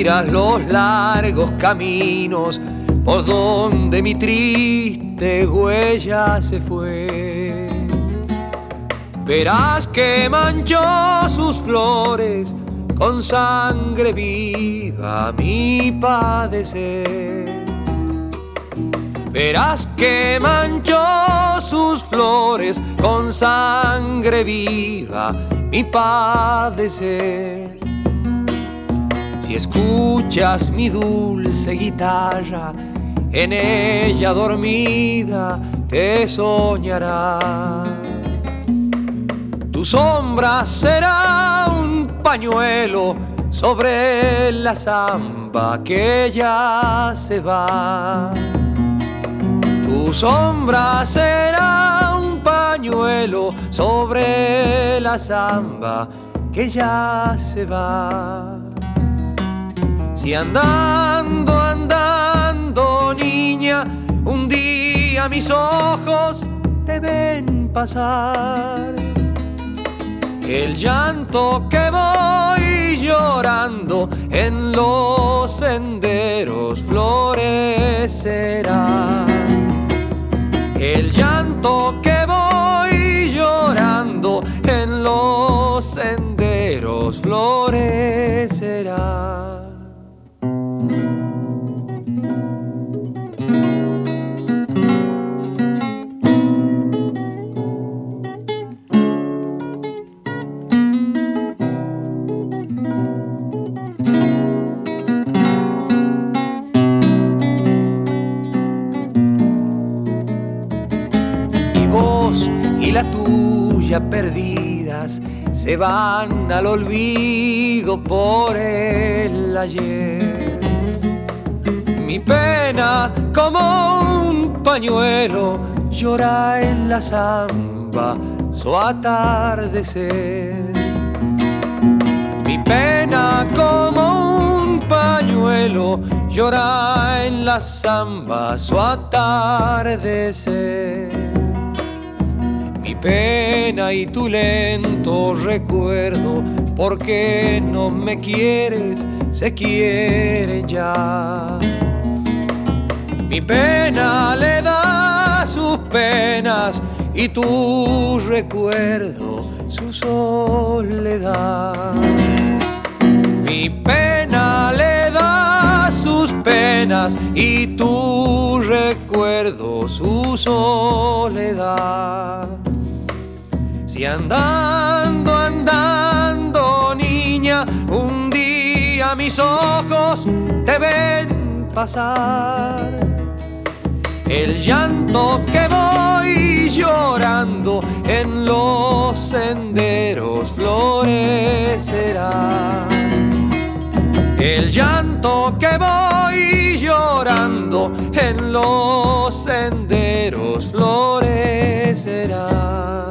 miras los largos caminos por donde mi triste huella se fue. Verás que manchó sus flores con sangre viva mi padecer. Verás que manchó sus flores con sangre viva mi padecer. Si escuchas mi dulce guitarra, en ella dormida te soñará. Tu sombra será un pañuelo sobre la zamba que ya se va. Tu sombra será un pañuelo sobre la zamba que ya se va. Si andando, andando, niña, un día mis ojos te ven pasar, el llanto que voy llorando en los senderos florecerá. El llanto que voy llorando en los senderos florecerá. Y la tuya perdidas se van al olvido por el ayer. Mi pena como un pañuelo llora en la zamba su atardecer. Mi pena como un pañuelo llora en la zamba su atardecer. Mi pena y tu lento recuerdo, porque no me quieres, se quieren ya. Mi pena le da sus penas y tu recuerdo su soledad. Mi pena le da sus penas y tu recuerdo su soledad. Si andando, andando, niña, un día mis ojos te ven pasar, el llanto que voy llorando en los senderos florecerá. El llanto que voy llorando en los senderos florecerá.